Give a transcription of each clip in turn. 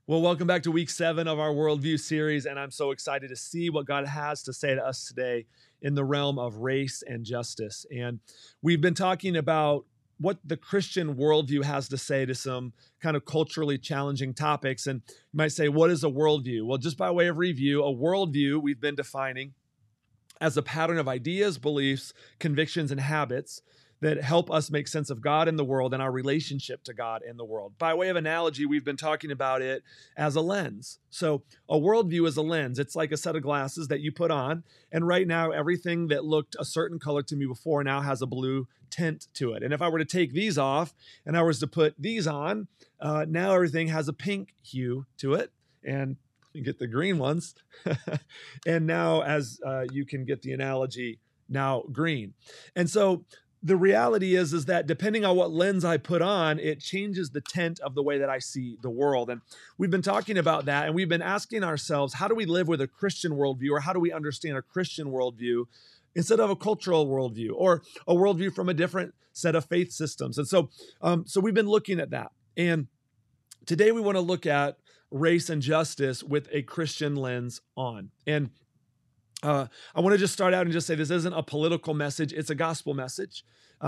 Well, welcome back to week 7 of our Worldview series, and I'm so excited to see what God has to say to us today in the realm of race and justice. And we've been talking about what the Christian worldview has to say to some kind of culturally challenging topics. And you might say, what is a worldview? Well, just by way of review, a worldview we've been defining as a pattern of ideas, beliefs, convictions, and habits that help us make sense of God and the world and our relationship to God and the world. By way of analogy, we've been talking about it as a lens. So a worldview is a lens. It's like a set of glasses that you put on. And right now, everything that looked a certain color to me before now has a blue tint to it. And if I were to take these off and I was to put these on, now everything has a pink hue to it. And you get the green ones. And now, as you can get the analogy, now green. And so the reality is that depending on what lens I put on, it changes the tint of the way that I see the world. And we've been talking about that, and we've been asking ourselves, how do we live with a Christian worldview, or how do we understand a Christian worldview instead of a cultural worldview, or a worldview from a different set of faith systems? And so we've been looking at that. And today we want to look at race and justice with a Christian lens on. And I want to just start out and just say this isn't a political message, it's a gospel message.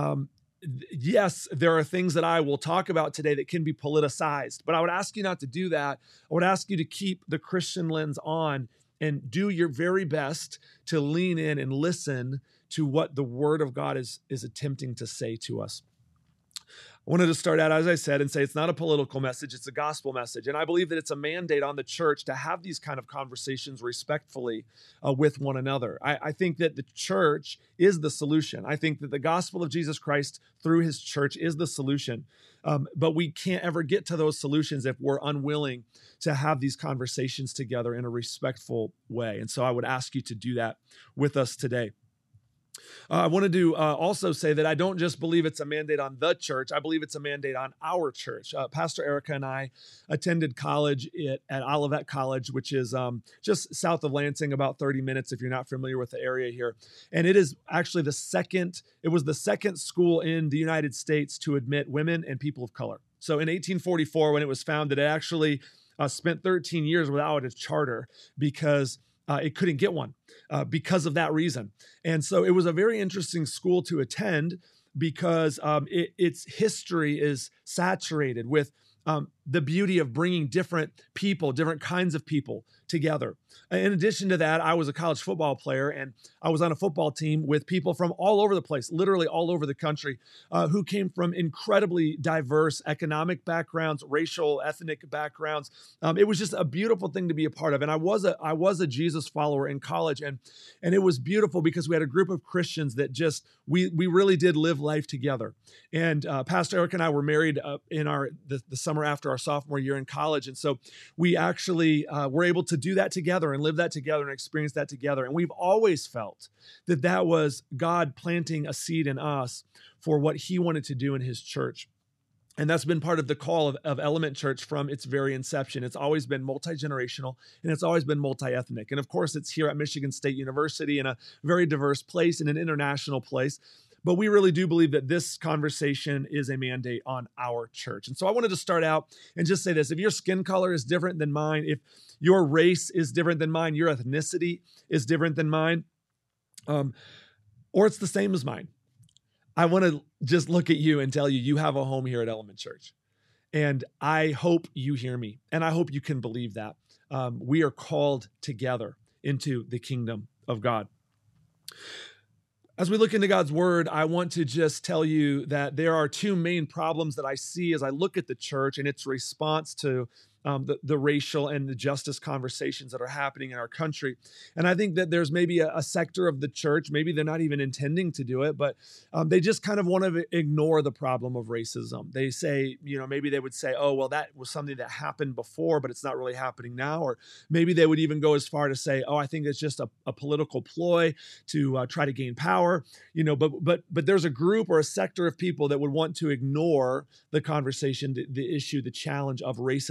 Yes, there are things that I will talk about today that can be politicized, but I would ask you not to do that. I would ask you to keep the Christian lens on and do your very best to lean in and listen to what the Word of God is attempting to say to us. I wanted to start out, as I said, and say it's not a political message, it's a gospel message. And I believe that it's a mandate on the church to have these kind of conversations respectfully with one another. I think that the church is the solution. I think that the gospel of Jesus Christ through his church is the solution. But we can't ever get to those solutions if we're unwilling to have these conversations together in a respectful way. And so I would ask you to do that with us today. I wanted to also say that I don't just believe it's a mandate on the church. I believe it's a mandate on our church. Pastor Erica and I attended college at Olivet College, which is just south of Lansing, about 30 minutes if you're not familiar with the area here. And it is actually the second school in the United States to admit women and people of color. So in 1844, when it was founded, it actually spent 13 years without a charter because it couldn't get one because of that reason. And so it was a very interesting school to attend because its history is saturated with the beauty of bringing different people, different kinds of people together. In addition to that, I was a college football player, and I was on a football team with people from all over the place, literally all over the country, who came from incredibly diverse economic backgrounds, racial, ethnic backgrounds. It was just a beautiful thing to be a part of. And I was a Jesus follower in college, and it was beautiful because we had a group of Christians that just, we really did live life together. And Pastor Eric and I were married in the summer after our sophomore year in college. And so we actually were able to do that together and live that together and experience that together. And we've always felt that was God planting a seed in us for what he wanted to do in his church. And that's been part of the call of Element Church from its very inception. It's always been multi-generational, and it's always been multi-ethnic. And of course, it's here at Michigan State University in a very diverse place, in an international place. But we really do believe that this conversation is a mandate on our church. And so I wanted to start out and just say this. If your skin color is different than mine, if your race is different than mine, your ethnicity is different than mine, or it's the same as mine, I want to just look at you and tell you, you have a home here at Element Church. And I hope you hear me, and I hope you can believe that. We are called together into the kingdom of God. As we look into God's word, I want to just tell you that there are two main problems that I see as I look at the church and its response to the racial and the justice conversations that are happening in our country. And I think that there's maybe a sector of the church, maybe they're not even intending to do it, but they just kind of want to ignore the problem of racism. They say, maybe they would say, oh, well, that was something that happened before, but it's not really happening now. Or maybe they would even go as far to say, oh, I think it's just a political ploy to try to gain power. But there's a group or a sector of people that would want to ignore the conversation, the issue, the challenge of racism.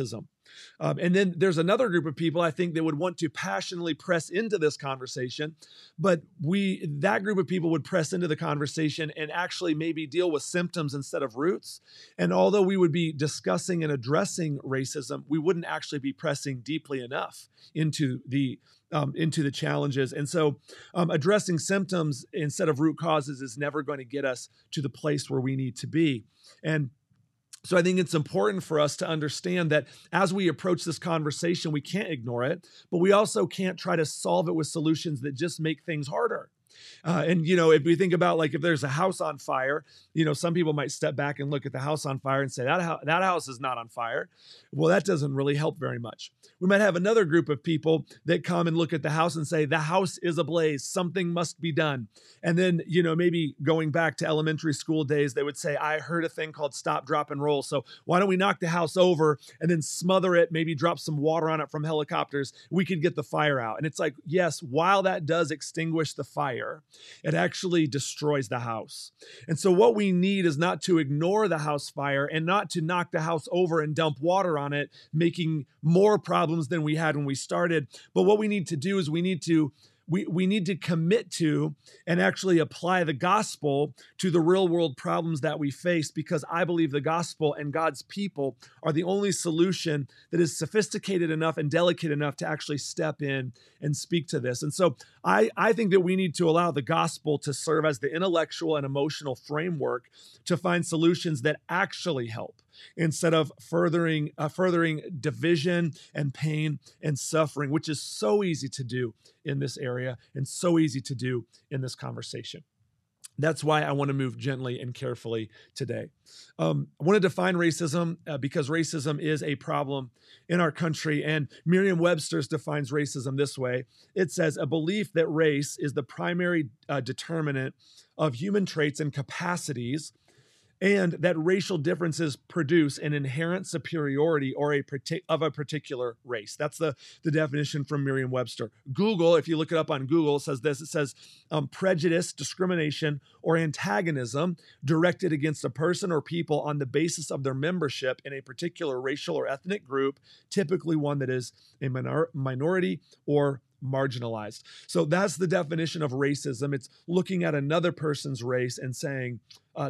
And then there's another group of people I think that would want to passionately press into this conversation, but that group of people would press into the conversation and actually maybe deal with symptoms instead of roots. And although we would be discussing and addressing racism, we wouldn't actually be pressing deeply enough into the challenges. And so addressing symptoms instead of root causes is never going to get us to the place where we need to be. And so I think it's important for us to understand that as we approach this conversation, we can't ignore it, but we also can't try to solve it with solutions that just make things harder. And, if we think about like if there's a house on fire, some people might step back and look at the house on fire and say that house is not on fire. Well, that doesn't really help very much. We might have another group of people that come and look at the house and say the house is ablaze. Something must be done. And then, maybe going back to elementary school days, they would say, I heard a thing called stop, drop, and roll. So why don't we knock the house over and then smother it, maybe drop some water on it from helicopters. We could get the fire out. And it's like, yes, while that does extinguish the fire, it actually destroys the house. And so what we need is not to ignore the house fire and not to knock the house over and dump water on it, making more problems than we had when we started. But what we need to do is we need to commit to and actually apply the gospel to the real world problems that we face, because I believe the gospel and God's people are the only solution that is sophisticated enough and delicate enough to actually step in and speak to this. And so I think that we need to allow the gospel to serve as the intellectual and emotional framework to find solutions that actually help, instead of furthering division and pain and suffering, which is so easy to do in this area and so easy to do in this conversation. That's why I want to move gently and carefully today. I want to define racism because racism is a problem in our country. And Merriam-Webster defines racism this way. It says, a belief that race is the primary determinant of human traits and capacities, and that racial differences produce an inherent superiority of a particular race. That's the definition from Merriam-Webster. Google, if you look it up on Google, says this. It says prejudice, discrimination, or antagonism directed against a person or people on the basis of their membership in a particular racial or ethnic group, typically one that is a minority or marginalized. So that's the definition of racism. It's looking at another person's race and saying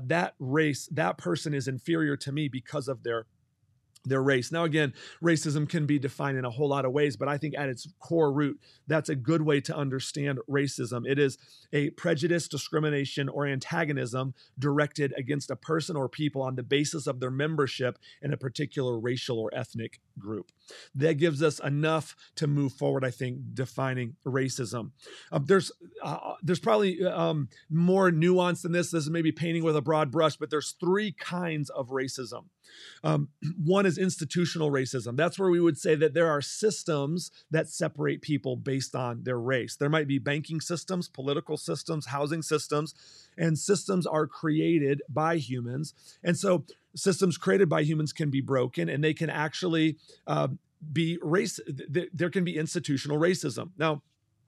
that person is inferior to me because of their race. Now, again, racism can be defined in a whole lot of ways, but I think at its core root, that's a good way to understand racism. It is a prejudice, discrimination, or antagonism directed against a person or people on the basis of their membership in a particular racial or ethnic group. That gives us enough to move forward, I think, defining racism. There's probably more nuance than this. This is maybe painting with a broad brush, but there's three kinds of racism. One is institutional racism. That's where we would say that there are systems that separate people based on their race. There might be banking systems, political systems, housing systems, and systems are created by humans. And so systems created by humans can be broken, and they can actually be race. There can be institutional racism. Now,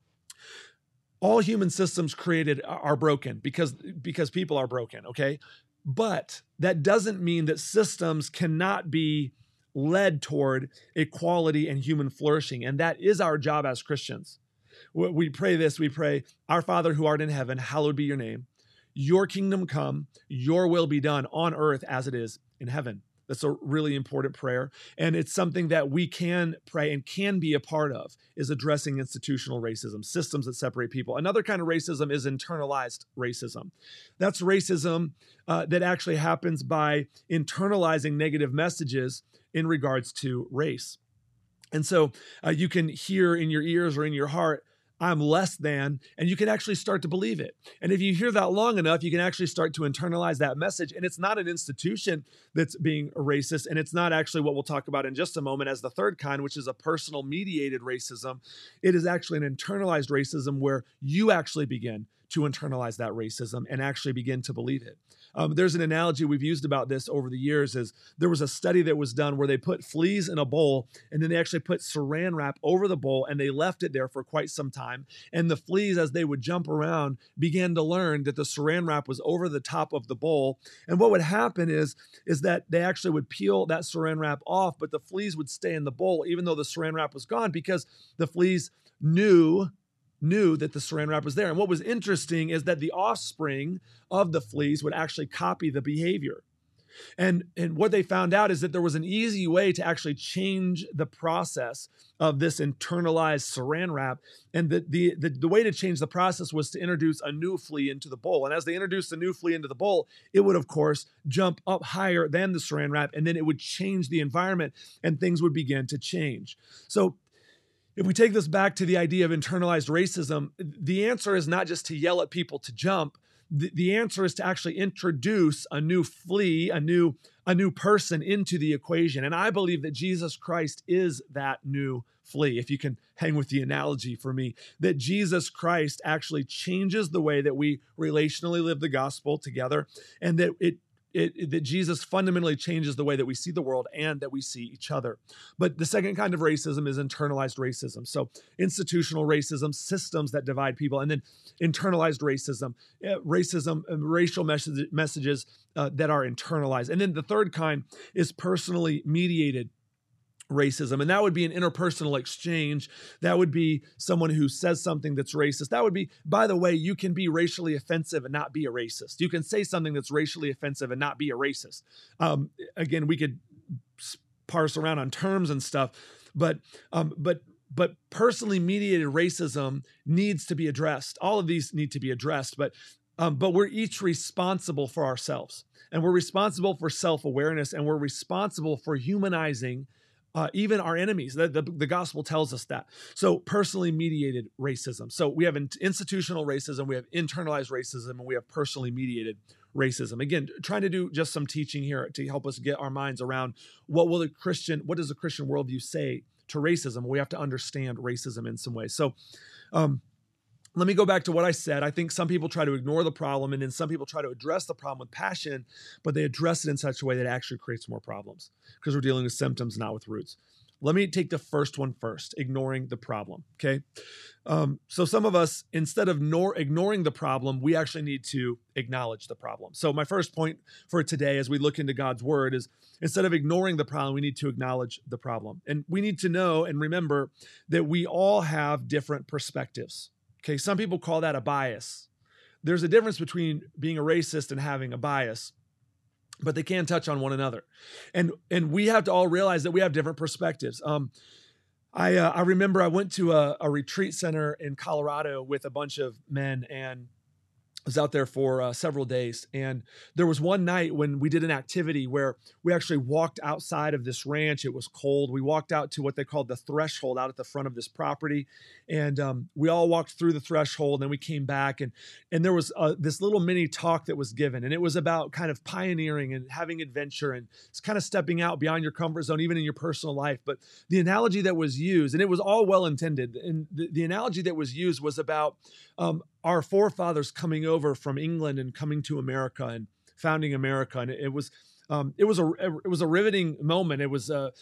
all human systems created are broken because people are broken, okay? But that doesn't mean that systems cannot be led toward equality and human flourishing. And that is our job as Christians. We pray this, we pray, our Father who art in heaven, hallowed be your name. Your kingdom come, your will be done on earth as it is in heaven. That's a really important prayer. And it's something that we can pray and can be a part of, is addressing institutional racism, systems that separate people. Another kind of racism is internalized racism. That's racism that actually happens by internalizing negative messages in regards to race. And so you can hear in your ears or in your heart, I'm less than, and you can actually start to believe it. And if you hear that long enough, you can actually start to internalize that message. And it's not an institution that's being racist, and it's not actually what we'll talk about in just a moment as the third kind, which is a personal mediated racism. It is actually an internalized racism where you actually begin to internalize that racism and actually begin to believe it. There's an analogy we've used about this over the years is there was a study that was done where they put fleas in a bowl and then they actually put saran wrap over the bowl and they left it there for quite some time. And the fleas, as they would jump around, began to learn that the saran wrap was over the top of the bowl. And what would happen is that they actually would peel that saran wrap off, but the fleas would stay in the bowl even though the saran wrap was gone because the fleas knew that the saran wrap was there. And what was interesting is that the offspring of the fleas would actually copy the behavior. And what they found out is that there was an easy way to actually change the process of this internalized saran wrap. And the way to change the process was to introduce a new flea into the bowl. And as they introduced a new flea into the bowl, it would, of course, jump up higher than the saran wrap, and then it would change the environment and things would begin to change. So if we take this back to the idea of internalized racism, the answer is not just to yell at people to jump. The answer is to actually introduce a new flea, a new person into the equation. And I believe that Jesus Christ is that new flea. If you can hang with the analogy for me, that Jesus Christ actually changes the way that we relationally live the gospel together, and that that Jesus fundamentally changes the way that we see the world and that we see each other. But the second kind of racism is internalized racism. So institutional racism, systems that divide people, and then internalized racism, racial messages that are internalized. And then the third kind is personally mediated racism. And that would be an interpersonal exchange. That would be someone who says something that's racist. That would be, by the way, you can be racially offensive and not be a racist. You can say something that's racially offensive and not be a racist. Again, we could parse around on terms and stuff, but personally mediated racism needs to be addressed. All of these need to be addressed, but we're each responsible for ourselves, and we're responsible for self-awareness, and we're responsible for humanizing even our enemies. The gospel tells us that. So personally mediated racism. So we have institutional racism, we have internalized racism, and we have personally mediated racism. Again, trying to do just some teaching here to help us get our minds around what does a Christian worldview say to racism? We have to understand racism in some ways. So let me go back to what I said. I think some people try to ignore the problem, and then some people try to address the problem with passion, but they address it in such a way that it actually creates more problems because we're dealing with symptoms, not with roots. Let me take the first one first, ignoring the problem, okay? So some of us, instead of ignoring the problem, we actually need to acknowledge the problem. So my first point for today as we look into God's word is instead of ignoring the problem, we need to acknowledge the problem. And we need to know and remember that we all have different perspectives. Okay, some people call that a bias. There's a difference between being a racist and having a bias, but they can touch on one another. And we have to all realize that we have different perspectives. I remember I went to a retreat center in Colorado with a bunch of men, and was out there for several days. And there was one night when we did an activity where we actually walked outside of this ranch. It was cold. We walked out to what they called the threshold out at the front of this property. And we all walked through the threshold, and then we came back, and there was this little mini talk that was given. And it was about kind of pioneering and having adventure, and it's kind of stepping out beyond your comfort zone, even in your personal life. But the analogy that was used, and it was all well intended, and the analogy that was used was about our forefathers coming over from England and coming to America and founding America. And it was a riveting moment. There was a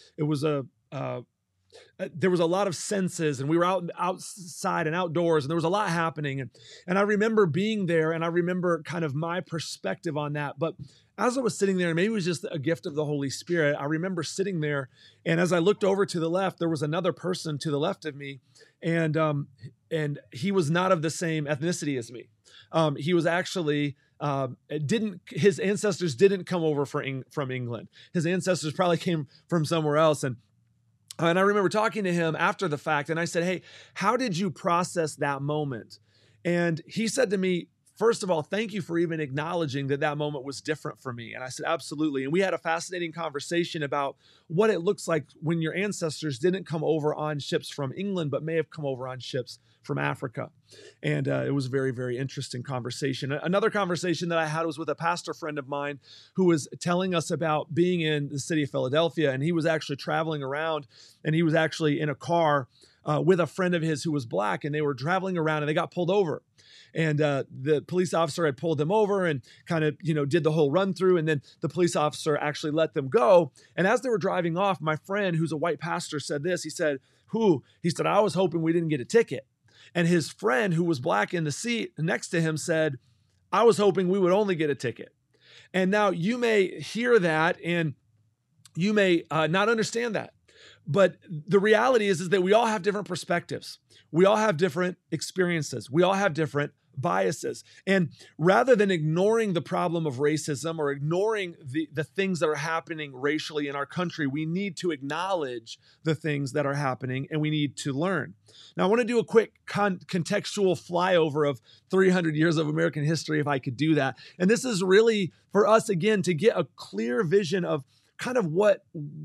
lot of senses, and we were outside and outdoors, and there was a lot happening. And I remember being there, and I remember kind of my perspective on that. But as I was sitting there, and maybe it was just a gift of the Holy Spirit, I remember sitting there, and as I looked over to the left, there was another person to the left of me, and he was not of the same ethnicity as me. He was actually his ancestors didn't come over from England. His ancestors probably came from somewhere else. And I remember talking to him after the fact, and I said, "Hey, how did you process that moment?" And he said to me, "First of all, thank you for even acknowledging that moment was different for me." And I said, "Absolutely." And we had a fascinating conversation about what it looks like when your ancestors didn't come over on ships from England, but may have come over on ships from Africa. And it was a very, very interesting conversation. Another conversation that I had was with a pastor friend of mine who was telling us about being in the city of Philadelphia, and he was actually traveling around, and he was actually in a car with a friend of his who was black, and they were traveling around and they got pulled over. And the police officer had pulled them over and kind of, did the whole run through. And then the police officer actually let them go. And as they were driving off, my friend, who's a white pastor, said this. He said, He said, I was hoping we didn't get a ticket. And his friend, who was black in the seat next to him, said, I was hoping we would only get a ticket. And now you may hear that and you may not understand that. But the reality is that we all have different perspectives. We all have different experiences. We all have different biases. And rather than ignoring the problem of racism or ignoring the things that are happening racially in our country, we need to acknowledge the things that are happening and we need to learn. Now, I want to do a quick contextual flyover of 300 years of American history, if I could do that. And this is really for us, again, to get a clear vision of kind of what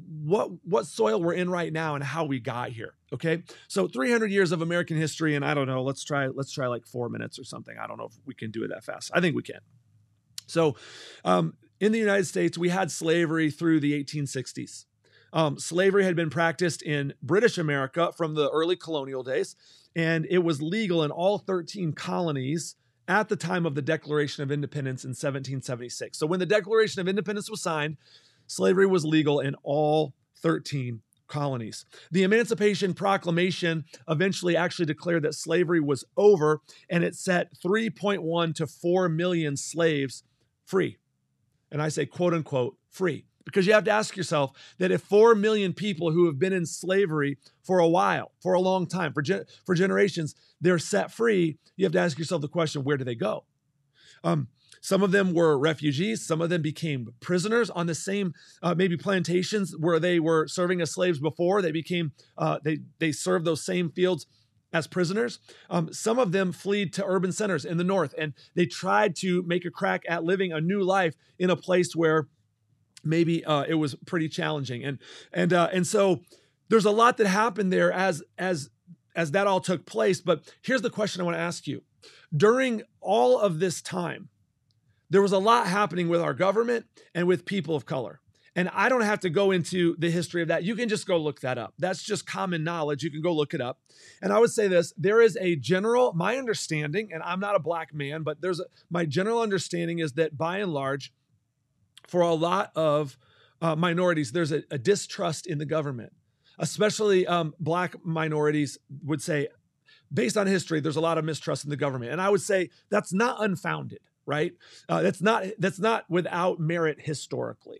soil we're in right now and how we got here. Okay. So 300 years of American history. And I don't know, let's try like 4 minutes or something. I don't know if we can do it that fast. I think we can. So in the United States, we had slavery through the 1860s. Slavery had been practiced in British America from the early colonial days, and it was legal in all 13 colonies at the time of the Declaration of Independence in 1776. So when the Declaration of Independence was signed, slavery was legal in all 13 colonies. The Emancipation Proclamation eventually actually declared that slavery was over, and it set 3.1 to 4 million slaves free. And I say, quote unquote, free. Because you have to ask yourself that if 4 million people who have been in slavery for a while, for a long time, for generations, they're set free, you have to ask yourself the question, where do they go? Some of them were refugees. Some of them became prisoners on the same maybe plantations where they were serving as slaves before. They became they served those same fields as prisoners. Some of them fled to urban centers in the north, and they tried to make a crack at living a new life in a place where maybe it was pretty challenging. And so there's a lot that happened there as that all took place. But here's the question I want to ask you: during all of this time, there was a lot happening with our government and with people of color. And I don't have to go into the history of that. You can just go look that up. That's just common knowledge. You can go look it up. And I would say this, there is a general, my understanding, and I'm not a black man, but my general understanding is that by and large, for a lot of minorities, there's a distrust in the government, especially black minorities would say, based on history, there's a lot of mistrust in the government. And I would say that's not unfounded. Right? That's not without merit historically.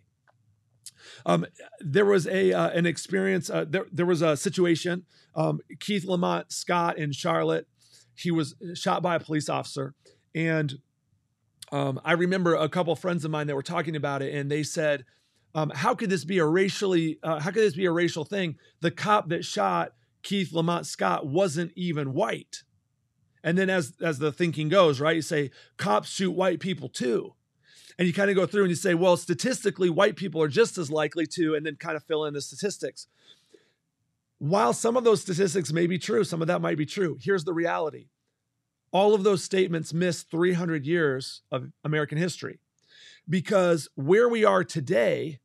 There was an experience. There was a situation. Keith Lamont Scott in Charlotte. He was shot by a police officer, and I remember a couple of friends of mine that were talking about it, and they said, "How could this be a racial thing? The cop that shot Keith Lamont Scott wasn't even white." And then as the thinking goes, right, you say, cops shoot white people too. And you kind of go through and you say, well, statistically, white people are just as likely to, and then kind of fill in the statistics. While some of those statistics may be true, some of that might be true, here's the reality. All of those statements miss 300 years of American history. Because where we are today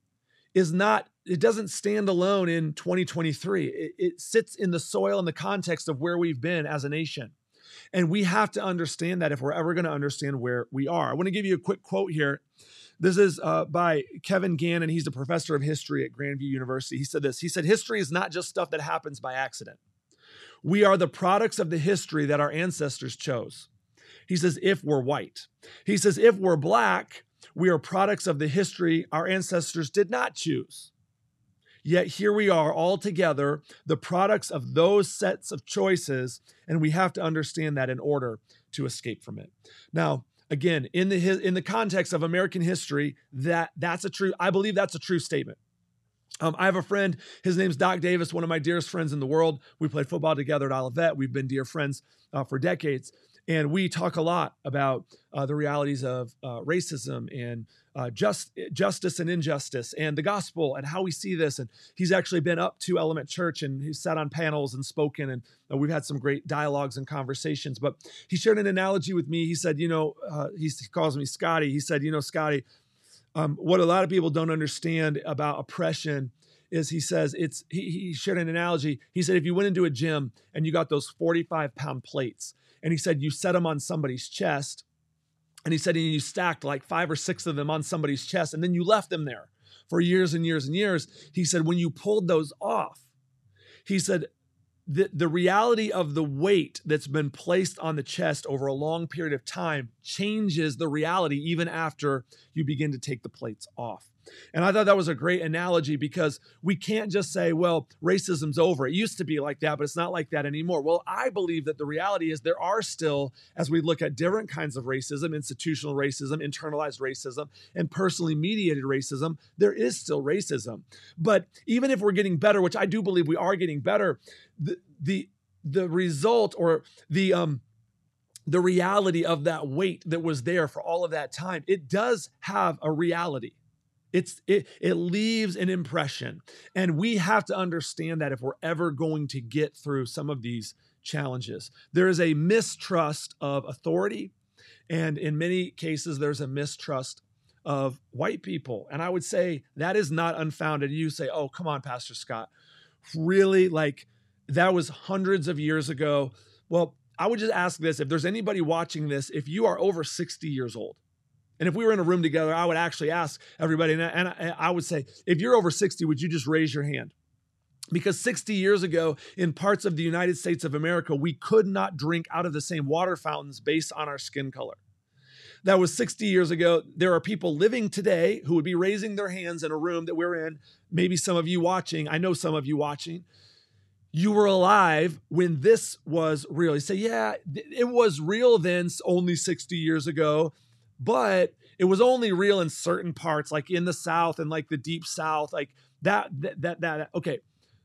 it doesn't stand alone in 2023. It sits in the soil and the context of where we've been as a nation. And we have to understand that if we're ever going to understand where we are. I want to give you a quick quote here. This is by Kevin Gannon. He's a professor of history at Grandview University. He said this. He said, history is not just stuff that happens by accident. We are the products of the history that our ancestors chose. He says, if we're white. He says, if we're black, we are products of the history our ancestors did not choose. Yet here we are all together, the products of those sets of choices, and we have to understand that in order to escape from it. Now, again, in the context of American history, I believe that's a true statement. I have a friend, his name's Doc Davis, one of my dearest friends in the world. We played football together at Olivet. We've been dear friends for decades. And we talk a lot about the realities of racism and justice and injustice and the gospel and how we see this. And he's actually been up to Element Church and he's sat on panels and spoken. And we've had some great dialogues and conversations. But he shared an analogy with me. He said, he calls me Scotty. He said, Scotty, what a lot of people don't understand about oppression is he says he shared an analogy. He said, if you went into a gym and you got those 45-pound plates, and he said you set them on somebody's chest, and he said you stacked like 5 or 6 of them on somebody's chest, and then you left them there for years and years and years. He said when you pulled those off, he said the reality of the weight that's been placed on the chest over a long period of time changes the reality even after you begin to take the plates off. And I thought that was a great analogy, because we can't just say, well, racism's over. It used to be like that, but it's not like that anymore. Well, I believe that the reality is there are still, as we look at different kinds of racism, institutional racism, internalized racism, and personally mediated racism, there is still racism. But even if we're getting better, which I do believe we are getting better, the result, or the reality of that weight that was there for all of that time, it does have a reality. It leaves an impression. And we have to understand that if we're ever going to get through some of these challenges. There is a mistrust of authority. And in many cases, there's a mistrust of white people. And I would say that is not unfounded. You say, oh, come on, Pastor Scott. Really? Like, that was hundreds of years ago. Well, I would just ask this. If there's anybody watching this, if you are over 60 years old, and if we were in a room together, I would actually ask everybody, and I would say, if you're over 60, would you just raise your hand? Because 60 years ago, in parts of the United States of America, we could not drink out of the same water fountains based on our skin color. That was 60 years ago. There are people living today who would be raising their hands in a room that we're in. Maybe some of you watching. I know some of you watching. You were alive when this was real. You say, yeah, it was real then, only 60 years ago. But it was only real in certain parts, like in the South and like the deep South, like that. Okay.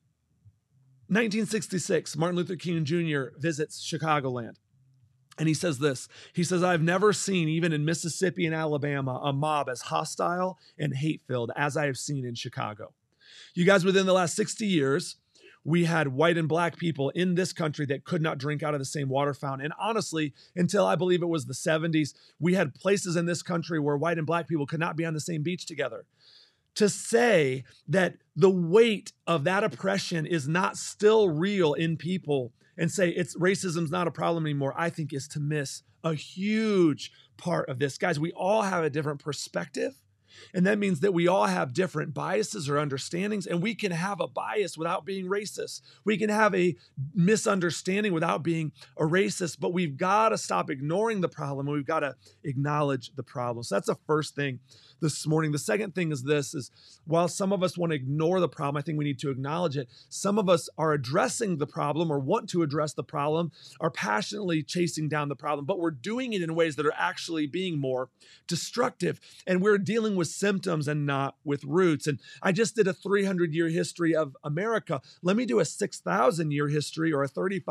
1966, Martin Luther King Jr. visits Chicagoland. And he says this. He says, I've never seen, even in Mississippi and Alabama, a mob as hostile and hate-filled as I have seen in Chicago. You guys, within the last 60 years, we had white and black people in this country that could not drink out of the same water fountain. And honestly, until I believe it was the 70s, we had places in this country where white and black people could not be on the same beach together. To say that the weight of that oppression is not still real in people and say racism's not a problem anymore, I think is to miss a huge part of this. Guys, we all have a different perspective. And that means that we all have different biases or understandings, and we can have a bias without being racist. We can have a misunderstanding without being a racist, but we've got to stop ignoring the problem, and we've got to acknowledge the problem. So that's the first thing this morning. The second thing is this, is while some of us want to ignore the problem, I think we need to acknowledge it. Some of us are addressing the problem or want to address the problem, are passionately chasing down the problem, but we're doing it in ways that are actually being more destructive. And we're dealing with symptoms and not with roots. And I just did a 300-year history of America. Let me do a 6,000-year history, or a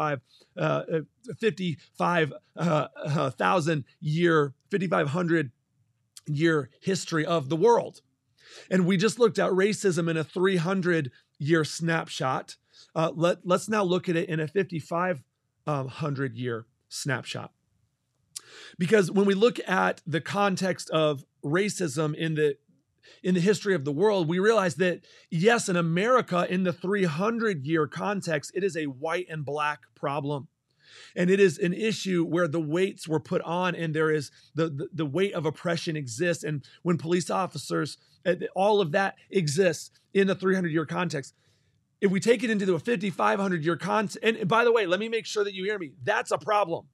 5,500-year history of the world. And we just looked at racism in a 300-year snapshot. Let's now look at it in a 5,500-year snapshot. Because when we look at the context of racism in the history of the world, we realize that, yes, in America, in the 300-year context, it is a white and black problem. And it is an issue where the weights were put on, and there is the weight of oppression exists. And when police officers, all of that exists in the 300-year context. If we take it into a 5,500-year context, and by the way, let me make sure that you hear me, that's a problem.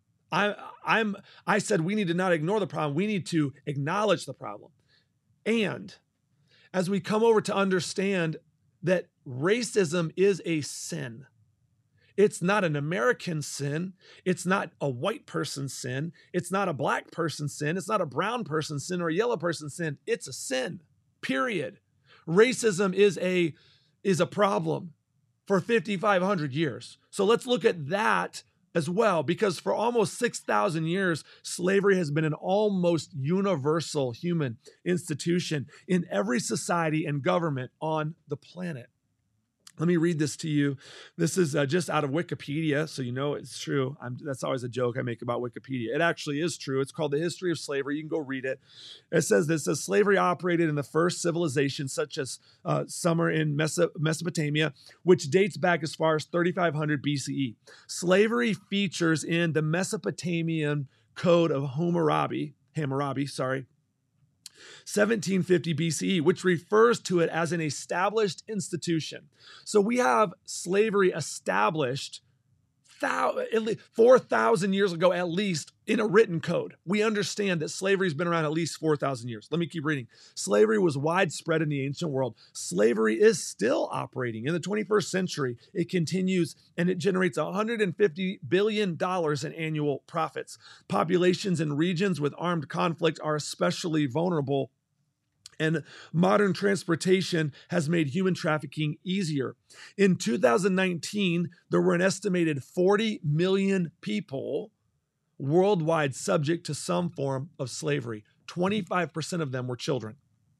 I said we need to not ignore the problem. We need to acknowledge the problem. And as we come over to understand that racism is a sin, it's not an American sin. It's not a white person's sin. It's not a black person's sin. It's not a brown person's sin or a yellow person's sin. It's a sin, period. Racism is a problem for 5,500 years. So let's look at that as well, because for almost 6,000 years, slavery has been an almost universal human institution in every society and government on the planet. Let me read this to you. This is just out of Wikipedia, so you know it's true. That's always a joke I make about Wikipedia. It actually is true. It's called The History of Slavery. You can go read it. It says this: slavery operated in the first civilization, such as Sumer in Mesopotamia, which dates back as far as 3500 BCE. Slavery features in the Mesopotamian Code of Hammurabi, 1750 BCE, which refers to it as an established institution. So we have slavery established 4,000 years ago, at least, in a written code. We understand that slavery has been around at least 4,000 years. Let me keep reading. Slavery was widespread in the ancient world. Slavery is still operating. In the 21st century, it continues and it generates $150 billion in annual profits. Populations in regions with armed conflict are especially vulnerable, and modern transportation has made human trafficking easier. In 2019, there were an estimated 40 million people worldwide subject to some form of slavery. 25% of them were children.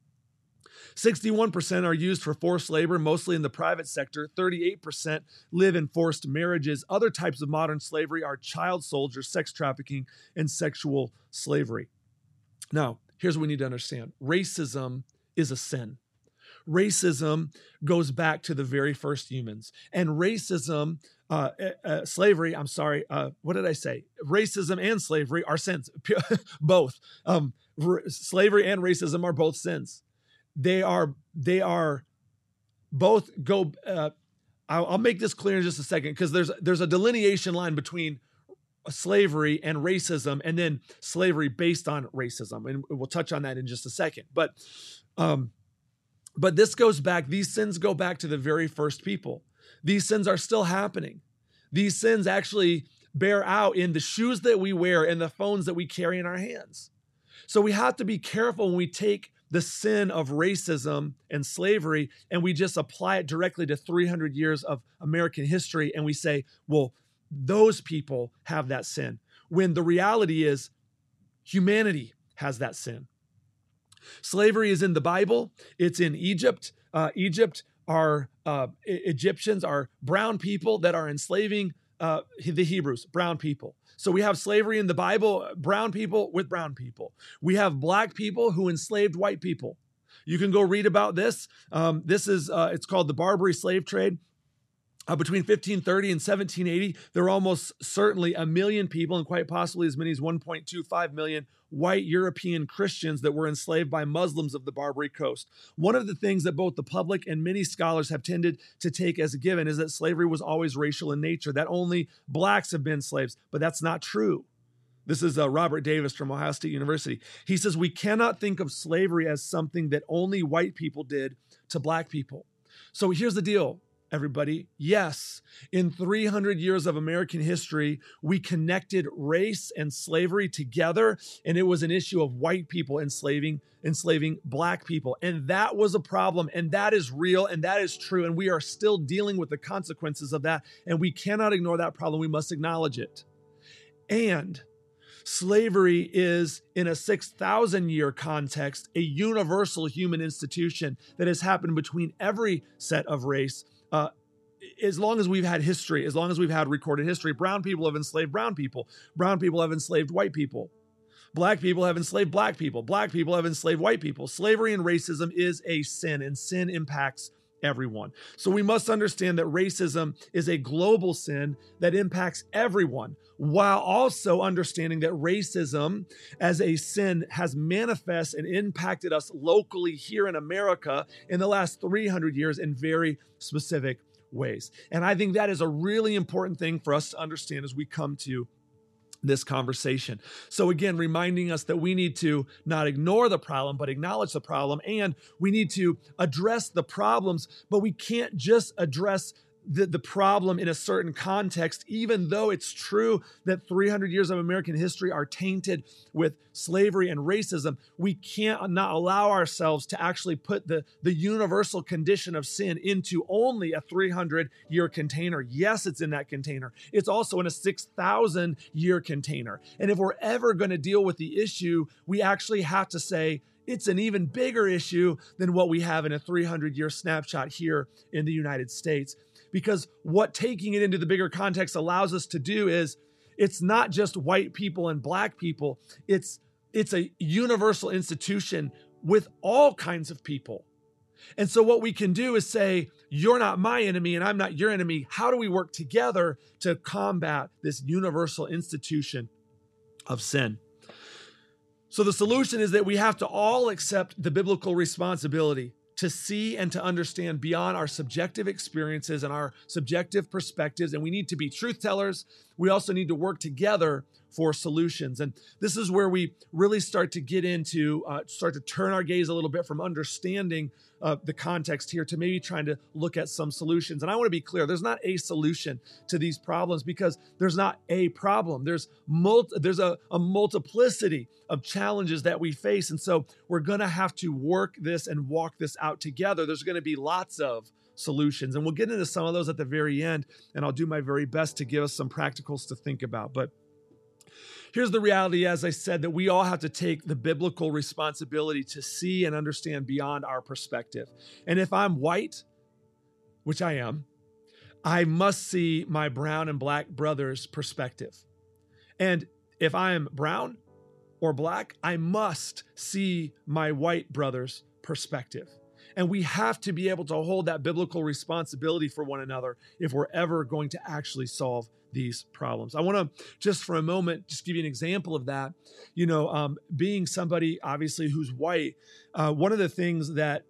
61% are used for forced labor, mostly in the private sector. 38% live in forced marriages. Other types of modern slavery are child soldiers, sex trafficking, and sexual slavery. Now, here's what we need to understand. Racism is a sin. Racism goes back to the very first humans. And racism, slavery, what did I say? Racism and slavery are sins, both. Slavery and racism are both sins. They are both go, I'll make this clear in just a second, because there's a delineation line between slavery and racism, and then slavery based on racism. And we'll touch on that in just a second. But this goes back, these sins go back to the very first people. These sins are still happening. These sins actually bear out in the shoes that we wear and the phones that we carry in our hands. So we have to be careful when we take the sin of racism and slavery and we just apply it directly to 300 years of American history, and we say, well, those people have that sin, when the reality is humanity has that sin. Slavery is in the Bible. It's in Egypt. Egyptians are brown people that are enslaving the Hebrews, brown people. So we have slavery in the Bible, brown people with brown people. We have black people who enslaved white people. You can go read about this. It's called the Barbary slave trade. Between 1530 and 1780, there were almost certainly 1 million people, and quite possibly as many as 1.25 million white European Christians that were enslaved by Muslims of the Barbary Coast. One of the things that both the public and many scholars have tended to take as a given is that slavery was always racial in nature, that only blacks have been slaves, but that's not true. This is Robert Davis from Ohio State University. He says, we cannot think of slavery as something that only white people did to black people. So here's the deal, everybody. Yes, in 300 years of American history, we connected race and slavery together, and it was an issue of white people enslaving black people. And that was a problem, and that is real, and that is true, and we are still dealing with the consequences of that, and we cannot ignore that problem. We must acknowledge it. And slavery is, in a 6,000-year context, a universal human institution that has happened between every set of race. As long as we've had history, as long as we've had recorded history, brown people have enslaved brown people. Brown people have enslaved white people. Black people have enslaved black people. Black people have enslaved white people. Slavery and racism is a sin, and sin impacts everyone. So we must understand that racism is a global sin that impacts everyone, while also understanding that racism as a sin has manifested and impacted us locally here in America in the last 300 years in very specific ways. And I think that is a really important thing for us to understand as we come to this conversation. So again, reminding us that we need to not ignore the problem, but acknowledge the problem, and we need to address the problems, but we can't just address the problem in a certain context, even though it's true that 300 years of American history are tainted with slavery and racism. We can't not allow ourselves to actually put the universal condition of sin into only a 300-year container. Yes, it's in that container. It's also in a 6,000-year container. And if we're ever going to deal with the issue, we actually have to say, it's an even bigger issue than what we have in a 300-year snapshot here in the United States. Because what taking it into the bigger context allows us to do is, it's not just white people and black people. It's a universal institution with all kinds of people. And so what we can do is say, you're not my enemy and I'm not your enemy. How do we work together to combat this universal institution of sin? So the solution is that we have to all accept the biblical responsibility to see and to understand beyond our subjective experiences and our subjective perspectives. And we need to be truth tellers. We also need to work together for solutions. And this is where we really start to get into, start to turn our gaze a little bit from understanding the context here to maybe trying to look at some solutions. And I want to be clear, there's not a solution to these problems, because there's not a problem. There's a multiplicity of challenges that we face. And so we're going to have to work this and walk this out together. There's going to be lots of solutions. And we'll get into some of those at the very end. And I'll do my very best to give us some practicals to think about. But here's the reality, as I said, that we all have to take the biblical responsibility to see and understand beyond our perspective. And if I'm white, which I am, I must see my brown and black brother's perspective. And if I am brown or black, I must see my white brother's perspective. And we have to be able to hold that biblical responsibility for one another if we're ever going to actually solve these problems. I want to just for a moment, just give you an example of that. Being somebody obviously who's white, one of the things that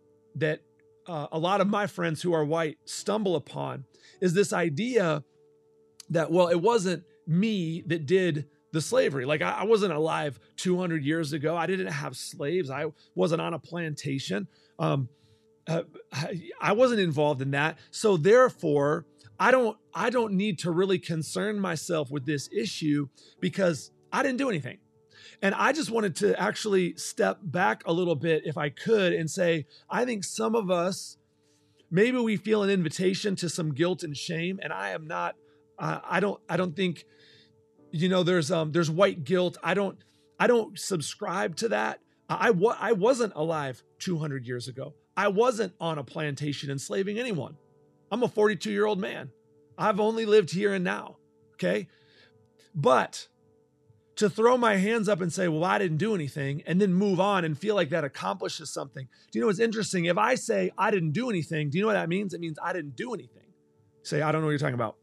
a lot of my friends who are white stumble upon is this idea that, well, it wasn't me that did the slavery. Like I wasn't alive 200 years ago. I didn't have slaves. I wasn't on a plantation. I wasn't involved in that. So therefore, I don't need to really concern myself with this issue because I didn't do anything. And I just wanted to actually step back a little bit, if I could, and say, I think some of us, maybe we feel an invitation to some guilt and shame. And I am not, I don't think, there's white guilt. I don't subscribe to that. I wasn't alive 200 years ago. I wasn't on a plantation enslaving anyone. I'm a 42-year-old man. I've only lived here and now, okay? But to throw my hands up and say, well, I didn't do anything, and then move on and feel like that accomplishes something. Do you know what's interesting? If I say I didn't do anything, do you know what that means? It means I didn't do anything. Say, I don't know what you're talking about.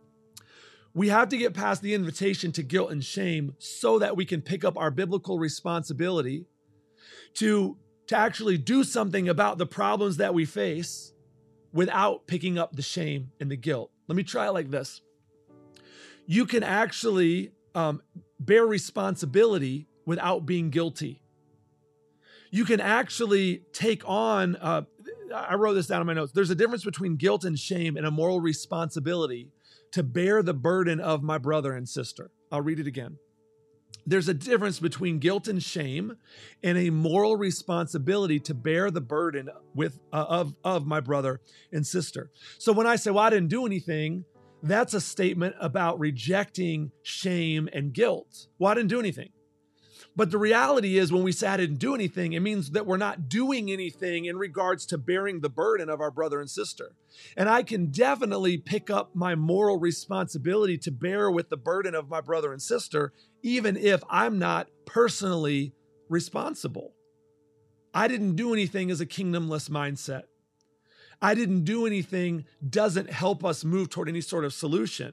We have to get past the invitation to guilt and shame so that we can pick up our biblical responsibility to actually do something about the problems that we face without picking up the shame and the guilt. Let me try it like this. You can actually bear responsibility without being guilty. You can actually take on, I wrote this down in my notes. There's a difference between guilt and shame and a moral responsibility to bear the burden of my brother and sister. I'll read it again. There's a difference between guilt and shame and a moral responsibility to bear the burden of my brother and sister. So when I say, well, I didn't do anything, that's a statement about rejecting shame and guilt. Well, I didn't do anything. But the reality is when we say I didn't do anything, it means that we're not doing anything in regards to bearing the burden of our brother and sister. And I can definitely pick up my moral responsibility to bear with the burden of my brother and sister, even if I'm not personally responsible. I didn't do anything as a kingdomless mindset. I didn't do anything doesn't help us move toward any sort of solution.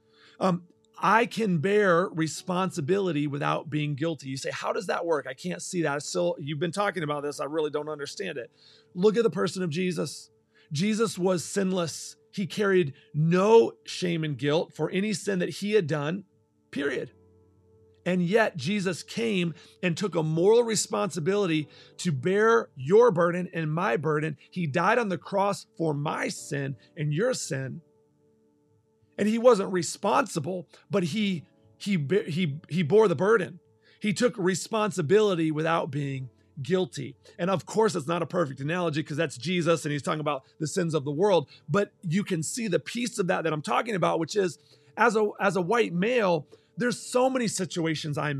I can bear responsibility without being guilty. You say, how does that work? I can't see that. You've been talking about this. I really don't understand it. Look at the person of Jesus. Jesus was sinless. He carried no shame and guilt for any sin that he had done, period. And yet Jesus came and took a moral responsibility to bear your burden and my burden. He died on the cross for my sin and your sin. And he wasn't responsible, but he bore the burden. He took responsibility without being guilty. And of course, it's not a perfect analogy because that's Jesus and he's talking about the sins of the world. But you can see the piece of that I'm talking about, which is as a white male, there's so many situations I'm in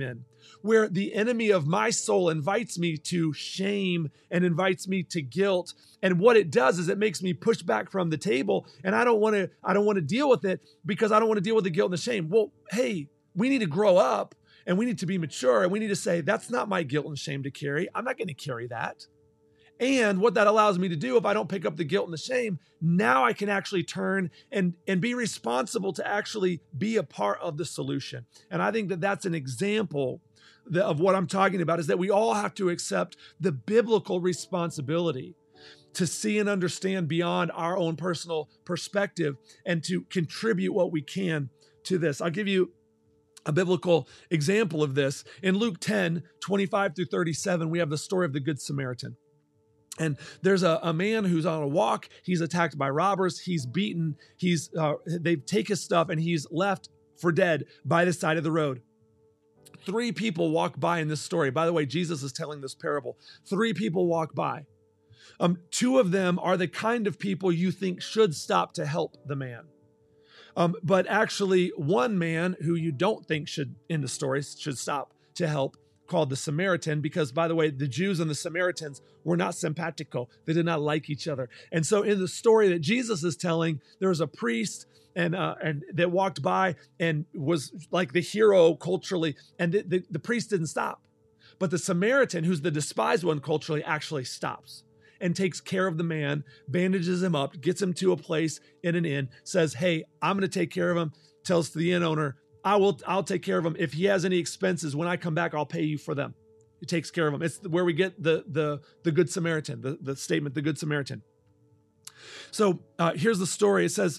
where the enemy of my soul invites me to shame and invites me to guilt. And what it does is it makes me push back from the table, and I don't want to deal with it because I don't want to deal with the guilt and the shame. Well, hey, we need to grow up and we need to be mature, and we need to say, that's not my guilt and shame to carry. I'm not going to carry that. And what that allows me to do, if I don't pick up the guilt and the shame, now I can actually turn and be responsible to actually be a part of the solution. And I think that that's an example of what I'm talking about, is that we all have to accept the biblical responsibility to see and understand beyond our own personal perspective and to contribute what we can to this. I'll give you a biblical example of this. In Luke 10, 25 through 37, we have the story of the Good Samaritan. And there's a man who's on a walk. He's attacked by robbers. He's beaten. They take his stuff and he's left for dead by the side of the road. 3 people walk by in this story. By the way, Jesus is telling this parable. 3 people walk by. 2 of them are the kind of people you think should stop to help the man. But actually, one man who you don't think should stop to help, called the Samaritan, because, by the way, the Jews and the Samaritans were not simpatico. They did not like each other. And so in the story that Jesus is telling, there was a priest and that walked by and was like the hero culturally, and the priest didn't stop. But the Samaritan, who's the despised one culturally, actually stops and takes care of the man, bandages him up, gets him to a place in an inn, says, hey, I'm going to take care of him, tells the inn owner, I'll take care of him. If he has any expenses, when I come back, I'll pay you for them. He takes care of him. It's where we get the Good Samaritan, the statement, the Good Samaritan. So here's the story. It says,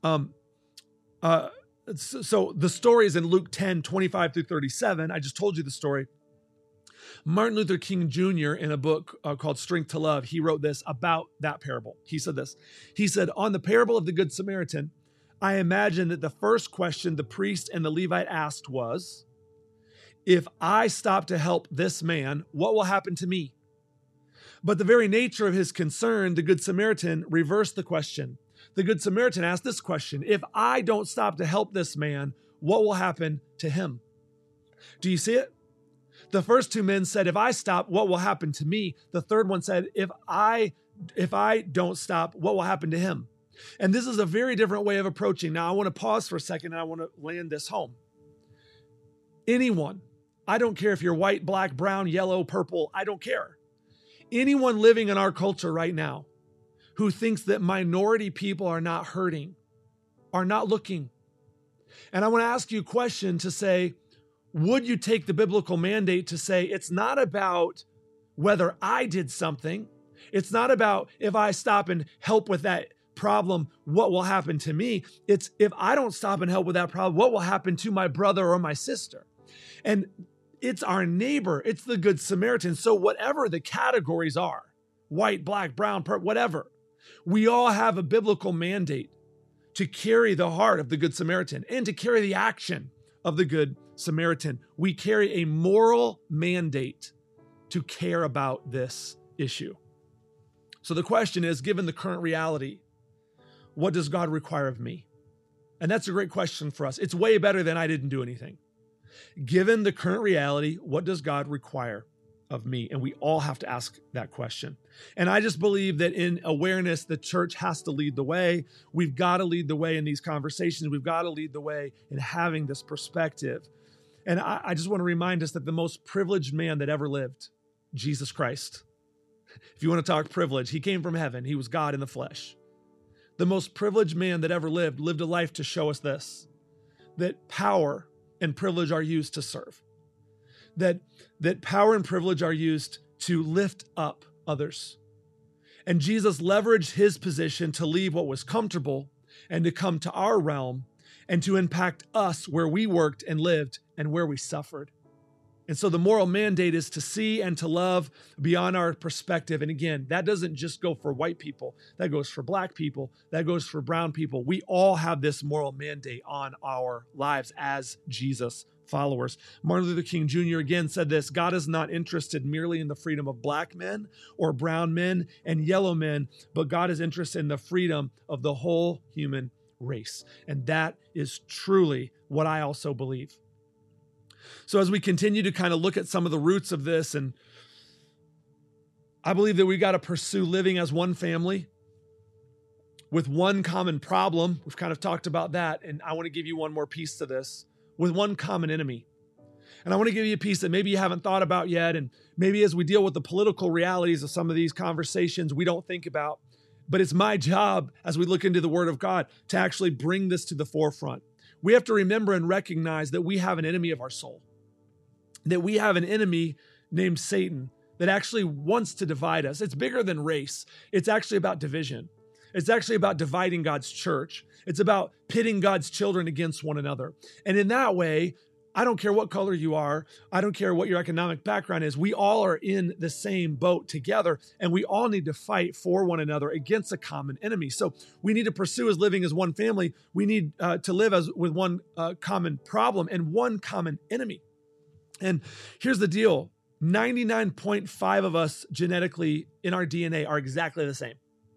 so the story is in Luke 10, 25 through 37. I just told you the story. Martin Luther King Jr., in a book called Strength to Love, he wrote this about that parable. He said this. He said, on the parable of the Good Samaritan, I imagine that the first question the priest and the Levite asked was, if I stop to help this man, what will happen to me? But the very nature of his concern, the Good Samaritan reversed the question. The Good Samaritan asked this question, if I don't stop to help this man, what will happen to him? Do you see it? The first 2 men said, if I stop, what will happen to me? The third one said, if I don't stop, what will happen to him? And this is a very different way of approaching. Now, I want to pause for a second and I want to land this home. Anyone, I don't care if you're white, black, brown, yellow, purple, I don't care. Anyone living in our culture right now who thinks that minority people are not hurting, are not looking. And I want to ask you a question to say, would you take the biblical mandate to say, it's not about whether I did something. It's not about if I stop and help with that problem, what will happen to me? It's if I don't stop and help with that problem, what will happen to my brother or my sister? And it's our neighbor. It's the Good Samaritan. So whatever the categories are, white, black, brown, purple, whatever, we all have a biblical mandate to carry the heart of the Good Samaritan and to carry the action of the Good Samaritan. We carry a moral mandate to care about this issue. So the question is, given the current reality, what does God require of me? And that's a great question for us. It's way better than I didn't do anything. Given the current reality, what does God require of me? And we all have to ask that question. And I just believe that in awareness, the church has to lead the way. We've got to lead the way in these conversations. We've got to lead the way in having this perspective. And I just want to remind us that the most privileged man that ever lived, Jesus Christ. If you want to talk privilege, he came from heaven. He was God in the flesh. The most privileged man that ever lived a life to show us this, that power and privilege are used to serve, that power and privilege are used to lift up others. And Jesus leveraged his position to leave what was comfortable and to come to our realm and to impact us where we worked and lived and where we suffered. And so the moral mandate is to see and to love beyond our perspective. And again, that doesn't just go for white people. That goes for black people. That goes for brown people. We all have this moral mandate on our lives as Jesus followers. Martin Luther King Jr. again said this, God is not interested merely in the freedom of black men or brown men and yellow men, but God is interested in the freedom of the whole human race. And that is truly what I also believe. So as we continue to kind of look at some of the roots of this, and I believe that we've got to pursue living as one family with one common problem. We've kind of talked about that, and I want to give you one more piece to this, with one common enemy. And I want to give you a piece that maybe you haven't thought about yet, and maybe as we deal with the political realities of some of these conversations, we don't think about. But it's my job as we look into the Word of God to actually bring this to the forefront. We have to remember and recognize that we have an enemy of our soul, that we have an enemy named Satan that actually wants to divide us. It's bigger than race. It's actually about division. It's actually about dividing God's church. It's about pitting God's children against one another. And in that way, I don't care what color you are. I don't care what your economic background is. We all are in the same boat together, and we all need to fight for one another against a common enemy. So we need to pursue as living as one family. We need to live as with one common problem and one common enemy. And here's the deal. 99.5 of us genetically in our DNA are exactly the same.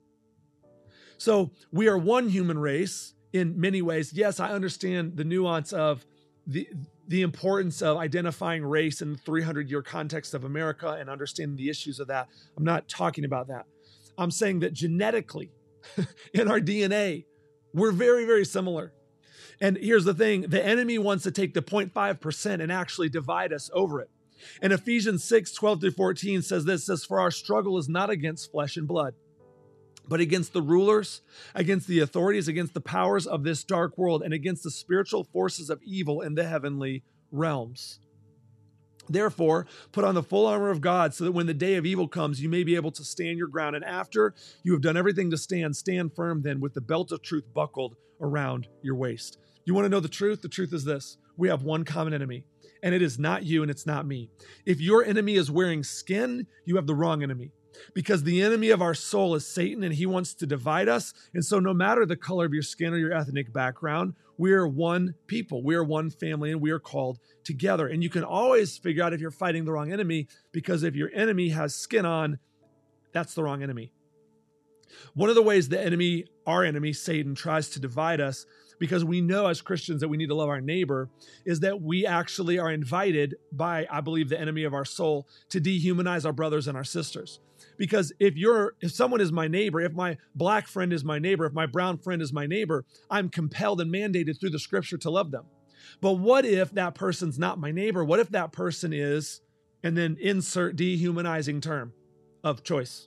So we are one human race in many ways. Yes, I understand the nuance of the importance of identifying race in the 300-year context of America and understanding the issues of that. I'm not talking about that. I'm saying that genetically, in our DNA, we're very, very similar. And here's the thing. The enemy wants to take the 0.5% and actually divide us over it. And Ephesians 6:12-14 says this, says, "For our struggle is not against flesh and blood, but against the rulers, against the authorities, against the powers of this dark world, and against the spiritual forces of evil in the heavenly realms. Therefore, put on the full armor of God so that when the day of evil comes, you may be able to stand your ground. And after you have done everything to stand, stand firm then with the belt of truth buckled around your waist." You want to know the truth? The truth is this. We have one common enemy, and it is not you and it's not me. If your enemy is wearing skin, you have the wrong enemy. Because the enemy of our soul is Satan, and he wants to divide us. And so no matter the color of your skin or your ethnic background, we are one people, we are one family, and we are called together. And you can always figure out if you're fighting the wrong enemy, because if your enemy has skin on, that's the wrong enemy. One of the ways the enemy, our enemy, Satan, tries to divide us, because we know as Christians that we need to love our neighbor, is that we actually are invited by, I believe, the enemy of our soul to dehumanize our brothers and our sisters. Because if someone is my neighbor, if my black friend is my neighbor, if my brown friend is my neighbor, I'm compelled and mandated through the scripture to love them. But what if that person's not my neighbor? What if that person is, and then insert dehumanizing term of choice?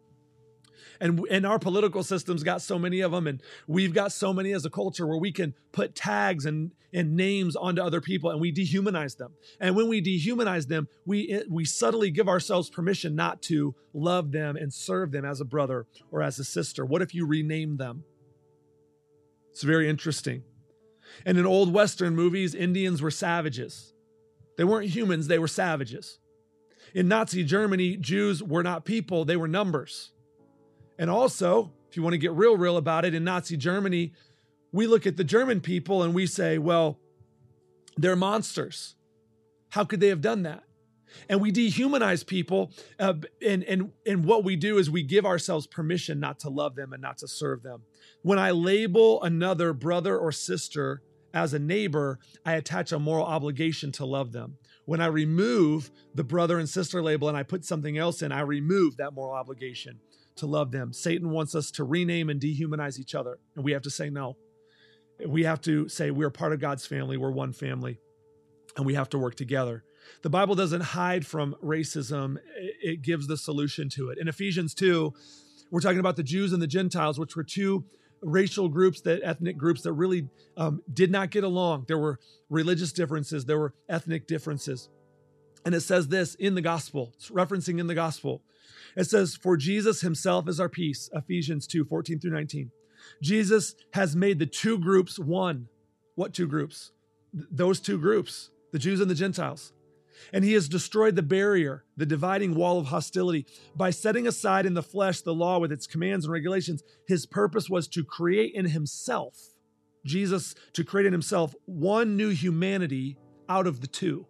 And our political system's got so many of them, and we've got so many as a culture where we can put tags and names onto other people, and we dehumanize them. And when we dehumanize them, we subtly give ourselves permission not to love them and serve them as a brother or as a sister. What if you rename them? It's very interesting. And in old Western movies, Indians were savages. They weren't humans, they were savages. In Nazi Germany, Jews were not people, they were numbers. And also, if you want to get real about it, in Nazi Germany, we look at the German people and we say, well, they're monsters. How could they have done that? And we dehumanize people. And what we do is we give ourselves permission not to love them and not to serve them. When I label another brother or sister as a neighbor, I attach a moral obligation to love them. When I remove the brother and sister label and I put something else in, I remove that moral obligation to love them. Satan wants us to rename and dehumanize each other. And we have to say no. We have to say we're part of God's family. We're one family. And we have to work together. The Bible doesn't hide from racism. It gives the solution to it. In Ephesians 2, we're talking about the Jews and the Gentiles, which were two racial groups, ethnic groups that really did not get along. There were religious differences. There were ethnic differences. And it says this in the gospel. It's referencing in the gospel. It says, "For Jesus himself is our peace," Ephesians 2:14-19. Jesus has made the two groups one. What two groups? Those two groups, the Jews and the Gentiles. And he has destroyed the barrier, the dividing wall of hostility. By setting aside in the flesh the law with its commands and regulations, his purpose was to create in himself, Jesus, to create in himself one new humanity out of the two,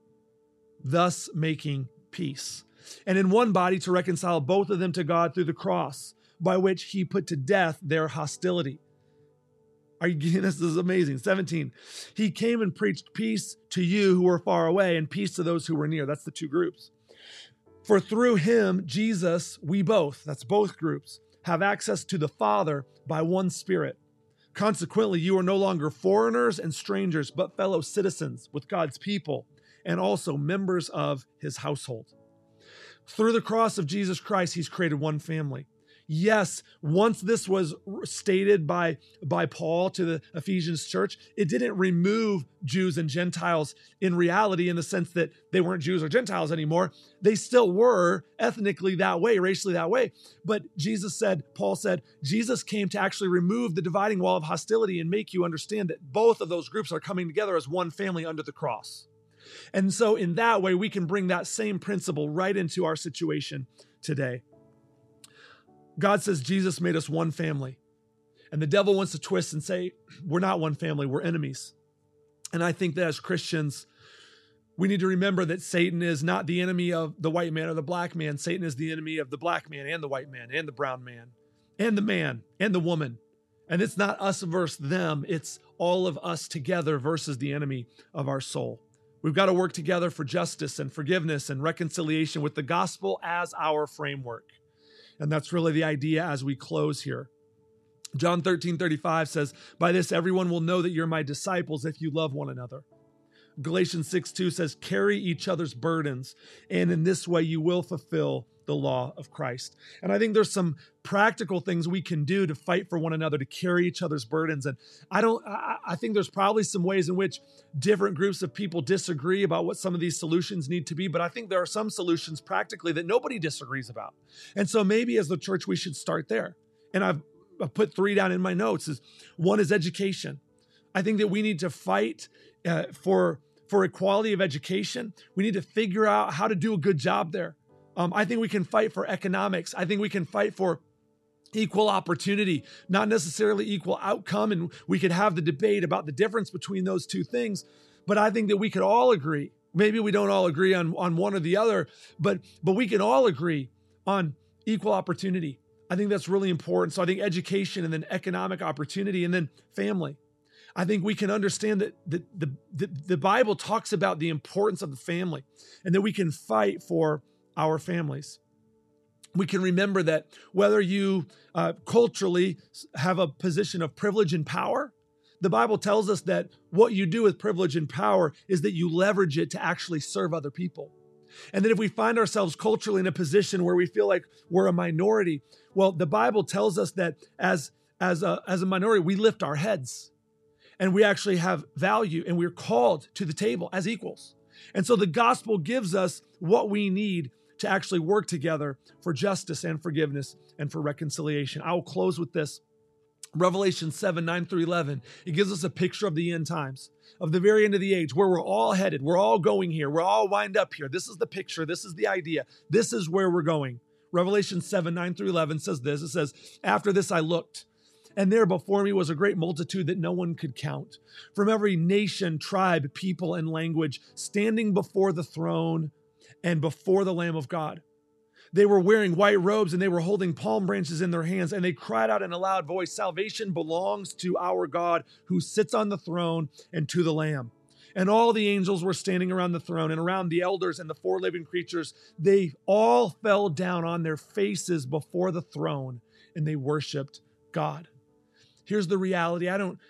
thus making peace. And in one body to reconcile both of them to God through the cross, by which he put to death their hostility. Are you getting this? This is amazing. 17. He came and preached peace to you who were far away and peace to those who were near. That's the two groups. For through him, Jesus, we both, that's both groups, have access to the Father by one Spirit. Consequently, you are no longer foreigners and strangers, but fellow citizens with God's people and also members of his household. Through the cross of Jesus Christ, he's created one family. Yes, once this was stated by Paul to the Ephesians church, it didn't remove Jews and Gentiles in reality in the sense that they weren't Jews or Gentiles anymore. They still were ethnically that way, racially that way. But Paul said, Jesus came to actually remove the dividing wall of hostility and make you understand that both of those groups are coming together as one family under the cross. And so in that way, we can bring that same principle right into our situation today. God says Jesus made us one family. And the devil wants to twist and say, we're not one family, we're enemies. And I think that as Christians, we need to remember that Satan is not the enemy of the white man or the black man. Satan is the enemy of the black man and the white man and the brown man and the woman. And it's not us versus them. It's all of us together versus the enemy of our soul. We've got to work together for justice and forgiveness and reconciliation with the gospel as our framework. And that's really the idea as we close here. John 13:35 says, by this everyone will know that you're my disciples if you love one another. Galatians 6:2 says, carry each other's burdens, and in this way you will fulfill the law of Christ. And I think there's some practical things we can do to fight for one another, to carry each other's burdens. And I think there's probably some ways in which different groups of people disagree about what some of these solutions need to be, but I think there are some solutions practically that nobody disagrees about. And so maybe as the church, we should start there. And I've put 3 down in my notes. One is education. I think that we need to fight for equality of education. We need to figure out how to do a good job there. I think we can fight for economics. I think we can fight for equal opportunity, not necessarily equal outcome. And we could have the debate about the difference between those two things. But I think that we could all agree. Maybe we don't all agree on one or the other, but we can all agree on equal opportunity. I think that's really important. So I think education and then economic opportunity and then family. I think we can understand that the Bible talks about the importance of the family and that we can fight for our families. We can remember that whether you culturally have a position of privilege and power, the Bible tells us that what you do with privilege and power is that you leverage it to actually serve other people. And that if we find ourselves culturally in a position where we feel like we're a minority, well, the Bible tells us that as a minority, we lift our heads and we actually have value and we're called to the table as equals. And so the gospel gives us what we need to actually work together for justice and forgiveness and for reconciliation. I will close with this. Revelation 7:9-11. It gives us a picture of the end times, of the very end of the age, where we're all headed. We're all going here. We're all wind up here. This is the picture. This is the idea. This is where we're going. Revelation 7:9-11 says this. It says, after this I looked, and there before me was a great multitude that no one could count, from every nation, tribe, people, and language, standing before the throne and before the Lamb of God. They were wearing white robes and they were holding palm branches in their hands, and they cried out in a loud voice, salvation belongs to our God who sits on the throne and to the Lamb. And all the angels were standing around the throne and around the elders and the 4 living creatures. They all fell down on their faces before the throne and they worshiped God. Here's the reality.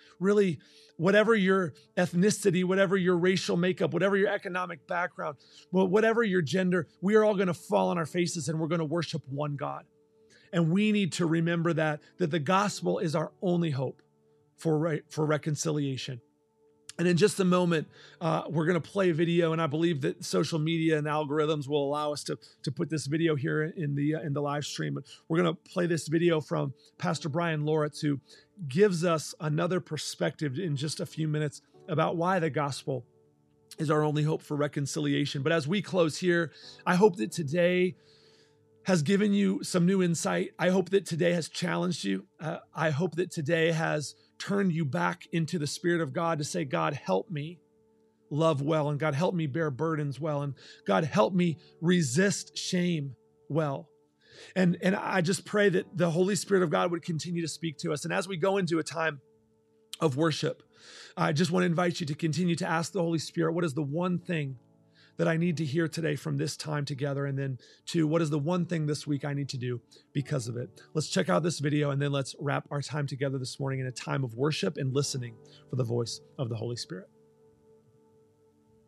Whatever your ethnicity, whatever your racial makeup, whatever your economic background, whatever your gender, we are all going to fall on our faces and we're going to worship one God. And we need to remember that the gospel is our only hope for reconciliation. And in just a moment, we're going to play a video, and I believe that social media and algorithms will allow us to put this video here in the live stream. But we're going to play this video from Pastor Brian Loritz, who gives us another perspective in just a few minutes about why the gospel is our only hope for reconciliation. But as we close here, I hope that today has given you some new insight. I hope that today has challenged you. I hope that today has turned you back into the Spirit of God to say, God, help me love well, and God, help me bear burdens well, and God, help me resist shame well. And I just pray that the Holy Spirit of God would continue to speak to us. And as we go into a time of worship, I just want to invite you to continue to ask the Holy Spirit, what is the one thing that I need to hear today from this time together? And then two, what is the one thing this week I need to do because of it? Let's check out this video and then let's wrap our time together this morning in a time of worship and listening for the voice of the Holy Spirit.